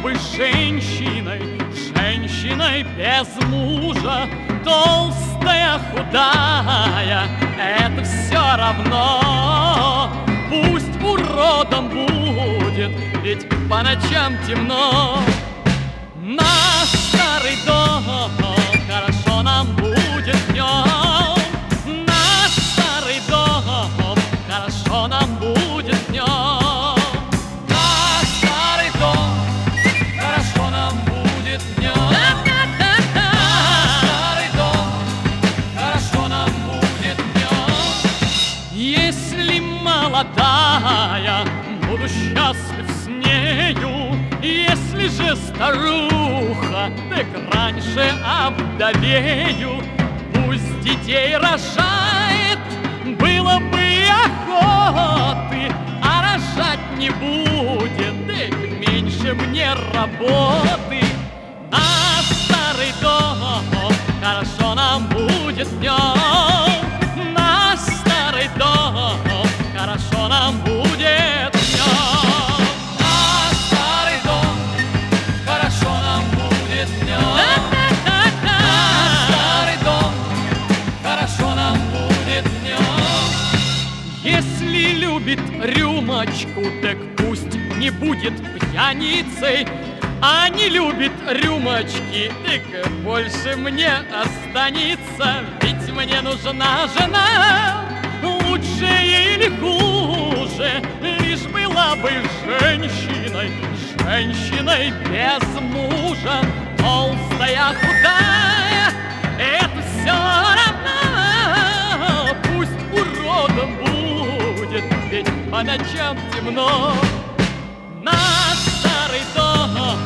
бы женщиной, женщиной без мужа, толстая, худая, это все равно. Пусть уродом будет, ведь по ночам темно. Наш старый дом, хорошо нам будет днем. Наш старый дом, хорошо нам будет днем. Наш старый дом, хорошо нам будет днем. Наш старый дом, хорошо нам будет днем. Если молодая, буду счастлив с нею. Если же старуха, так раньше овдовею. Пусть детей рожает, было бы охоты, а рожать не будет, так меньше мне работы. Наш старый дом, хорошо нам будет днем. Наш старый дом, хорошо нам будет днем. Наш старый дом, хорошо нам будет днем. Наш старый дом, хорошо нам будет днем. Если любит рюмочку, так пусть не будет пьяницей. А не любит рюмочки, так больше мне останется. Ведь мне нужна жена, лучше или хуже, лишь была бы женщиной, женщиной без мужа. Толстая, худая, это все равно. Пусть уродом будет, ведь по ночам темно. Наш старый дом,